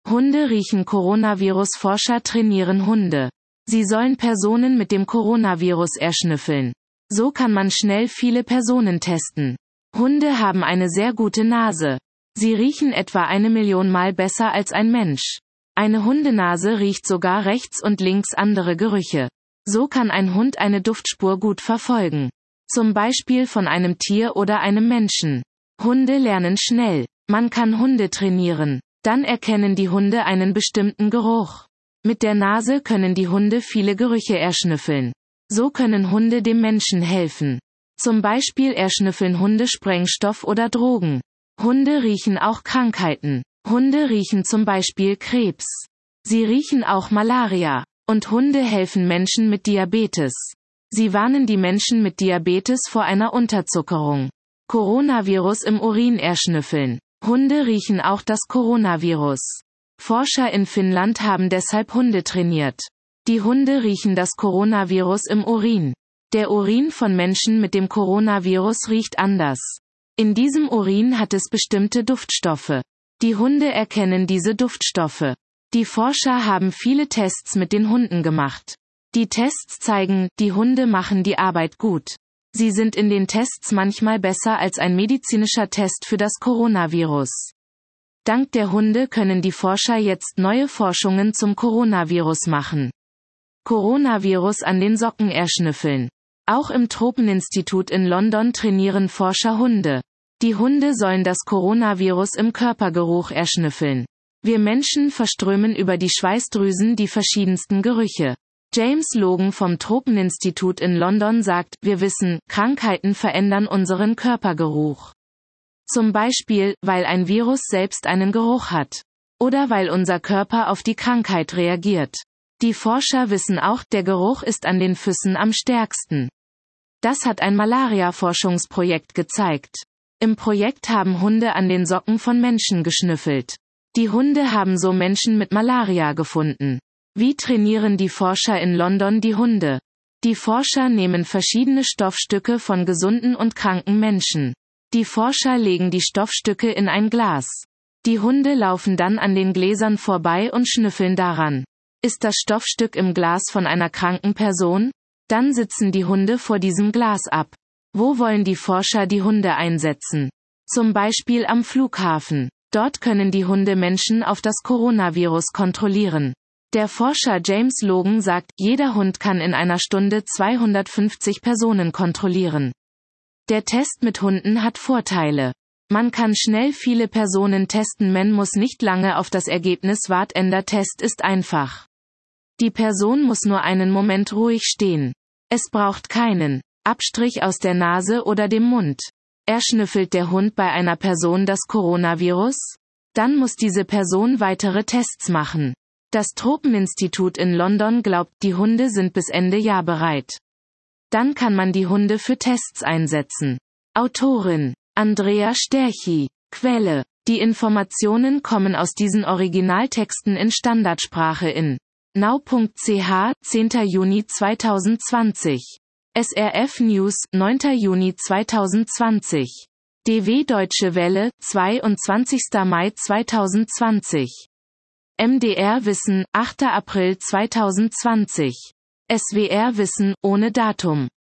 Hunde riechen. Coronavirus-Forscher trainieren Hunde. Sie sollen Personen mit dem Coronavirus erschnüffeln. So kann man schnell viele Personen testen. Hunde haben eine sehr gute Nase. Sie riechen etwa 1 Million Mal besser als ein Mensch. Eine Hundenase riecht sogar rechts und links andere Gerüche. So kann ein Hund eine Duftspur gut verfolgen. Zum Beispiel von einem Tier oder einem Menschen. Hunde lernen schnell. Man kann Hunde trainieren. Dann erkennen die Hunde einen bestimmten Geruch. Mit der Nase können die Hunde viele Gerüche erschnüffeln. So können Hunde dem Menschen helfen. Zum Beispiel erschnüffeln Hunde Sprengstoff oder Drogen. Hunde riechen auch Krankheiten. Hunde riechen zum Beispiel Krebs. Sie riechen auch Malaria. Und Hunde helfen Menschen mit Diabetes. Sie warnen die Menschen mit Diabetes vor einer Unterzuckerung. Coronavirus im Urin erschnüffeln. Hunde riechen auch das Coronavirus. Forscher in Finnland haben deshalb Hunde trainiert. Die Hunde riechen das Coronavirus im Urin. Der Urin von Menschen mit dem Coronavirus riecht anders. In diesem Urin hat es bestimmte Duftstoffe. Die Hunde erkennen diese Duftstoffe. Die Forscher haben viele Tests mit den Hunden gemacht. Die Tests zeigen, die Hunde machen die Arbeit gut. Sie sind in den Tests manchmal besser als ein medizinischer Test für das Coronavirus. Dank der Hunde können die Forscher jetzt neue Forschungen zum Coronavirus machen. Coronavirus an den Socken erschnüffeln. Auch im Tropeninstitut in London trainieren Forscher Hunde. Die Hunde sollen das Coronavirus im Körpergeruch erschnüffeln. Wir Menschen verströmen über die Schweißdrüsen die verschiedensten Gerüche. James Logan vom Tropeninstitut in London sagt, wir wissen, Krankheiten verändern unseren Körpergeruch. Zum Beispiel, weil ein Virus selbst einen Geruch hat. Oder weil unser Körper auf die Krankheit reagiert. Die Forscher wissen auch, der Geruch ist an den Füßen am stärksten. Das hat ein Malaria-Forschungsprojekt gezeigt. Im Projekt haben Hunde an den Socken von Menschen geschnüffelt. Die Hunde haben so Menschen mit Malaria gefunden. Wie trainieren die Forscher in London die Hunde? Die Forscher nehmen verschiedene Stoffstücke von gesunden und kranken Menschen. Die Forscher legen die Stoffstücke in ein Glas. Die Hunde laufen dann an den Gläsern vorbei und schnüffeln daran. Ist das Stoffstück im Glas von einer kranken Person? Dann sitzen die Hunde vor diesem Glas ab. Wo wollen die Forscher die Hunde einsetzen? Zum Beispiel am Flughafen. Dort können die Hunde Menschen auf das Coronavirus kontrollieren. Der Forscher James Logan sagt, jeder Hund kann in einer Stunde 250 Personen kontrollieren. Der Test mit Hunden hat Vorteile. Man kann schnell viele Personen testen, man muss nicht lange auf das Ergebnis warten, der Test ist einfach. Die Person muss nur einen Moment ruhig stehen. Es braucht keinen Abstrich aus der Nase oder dem Mund. Erschnüffelt der Hund bei einer Person das Coronavirus? Dann muss diese Person weitere Tests machen. Das Tropeninstitut in London glaubt, die Hunde sind bis Ende Jahr bereit. Dann kann man die Hunde für Tests einsetzen. Autorin: Andrea Sterchi. Quelle: Die Informationen kommen aus diesen Originaltexten in Standardsprache in now.ch, 10. Juni 2020. SRF News, 9. Juni 2020. DW Deutsche Welle, 22. Mai 2020. MDR Wissen, 8. April 2020. SWR Wissen, ohne Datum.